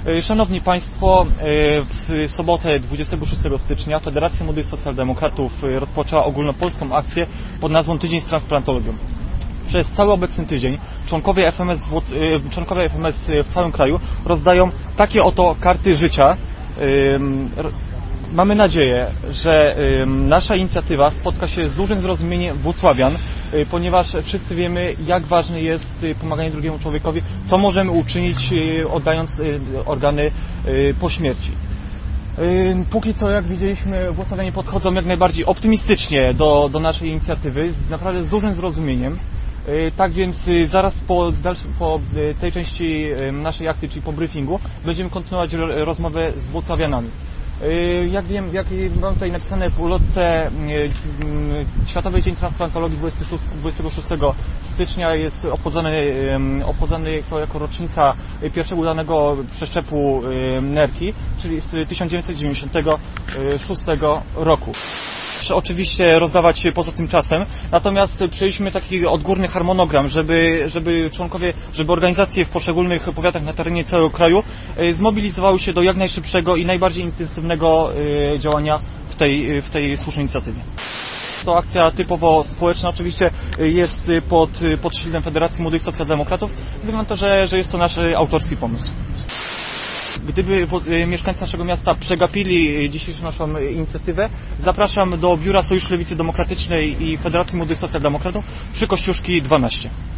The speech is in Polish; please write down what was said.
Szanowni Państwo, w sobotę 26 stycznia Federacja Młodych Socjaldemokratów rozpoczęła ogólnopolską akcję pod nazwą Tydzień z transplantologią. Przez cały obecny tydzień członkowie FMS w całym kraju rozdają takie oto karty życia. Mamy nadzieję, że nasza inicjatywa spotka się z dużym zrozumieniem włocławian, ponieważ wszyscy wiemy, jak ważne jest pomaganie drugiemu człowiekowi, co możemy uczynić, oddając organy po śmierci. Póki co, jak widzieliśmy, włocławianie podchodzą jak najbardziej optymistycznie do naszej inicjatywy, naprawdę z dużym zrozumieniem. Tak więc zaraz po tej części naszej akcji, czyli po briefingu, będziemy kontynuować rozmowę z włocławianami. Jak mam tutaj napisane w ulotce, Światowy Dzień Transplantologii 26 stycznia jest obchodzony jako rocznica pierwszego udanego przeszczepu nerki, czyli z 1996 roku. Oczywiście rozdawać poza tym czasem, natomiast przyjęliśmy taki odgórny harmonogram, żeby organizacje w poszczególnych powiatach na terenie całego kraju zmobilizowały się do jak najszybszego i najbardziej intensywnego działania w tej słusznej inicjatywie. To akcja typowo społeczna, oczywiście jest pod szyldem Federacji Młodych Socjaldemokratów, ze względu na to, że jest to nasz autorski pomysł. Gdyby mieszkańcy naszego miasta przegapili dzisiejszą naszą inicjatywę, zapraszam do Biura Sojuszu Lewicy Demokratycznej i Federacji Młodych Socjaldemokratów przy Kościuszki 12.